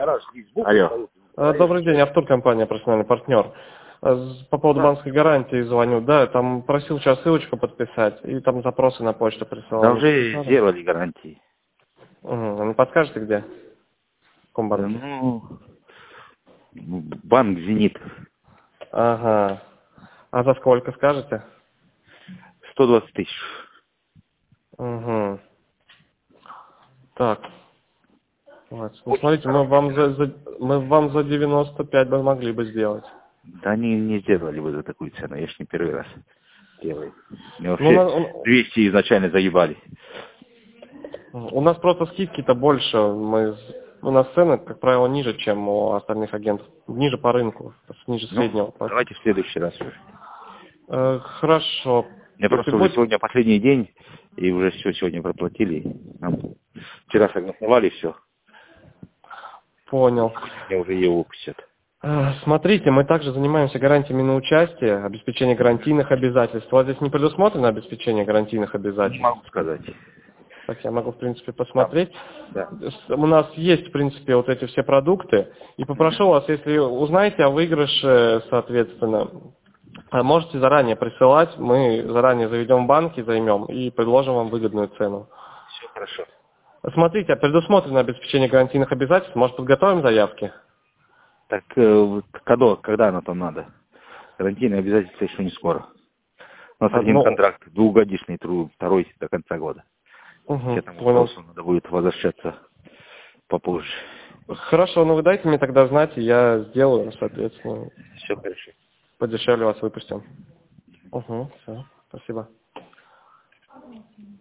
Алло. Добрый день, Артур, компания «Профессиональный партнер». По поводу банковской гарантии звоню. Да, там просил сейчас ссылочку подписать, и там запросы на почту присылал. Да уже сделали гарантии. Угу. Не подскажете, где? В каком Да, банке? банк «Зенит». Ага. А за сколько скажете? 120 тысяч. Угу. Так. Вот. Ну, смотрите, мы вам за 95 бы могли бы сделать. Да они не сделали бы за такую цену, я ж не первый раз делаю. Мне Ну, вообще 200 изначально заебали. у нас просто скидки-то больше. У нас цены, как правило, ниже, чем у остальных агентов. Ниже по рынку, ниже среднего. Давайте в следующий раз уже. Хорошо. Мне просто уже сегодня последний день, и уже все сегодня проплатили. Нам вчера согласовали все. Понял. Мне уже его выпустят. Смотрите, мы также занимаемся гарантиями на участие, обеспечение гарантийных обязательств. У вас здесь не предусмотрено обеспечение гарантийных обязательств? Не могу сказать. Так, я могу, в принципе, посмотреть. Да. У нас есть, в принципе, вот эти все продукты. И попрошу вас, если узнаете о выигрыше, соответственно, можете заранее присылать. Мы заранее заведем в банки, займем и предложим вам выгодную цену. Все хорошо. Смотрите, предусмотрено обеспечение гарантийных обязательств. Может, подготовим заявки? Так, когда оно там надо? Гарантийные обязательства еще не скоро. У нас один контракт, двухгодичный, второй до конца года. К этому вопросу надо будет возвращаться попозже. Хорошо, ну вы дайте мне тогда знать, и я сделаю, соответственно. Все хорошо. Подешевле вас выпустим. Все, спасибо.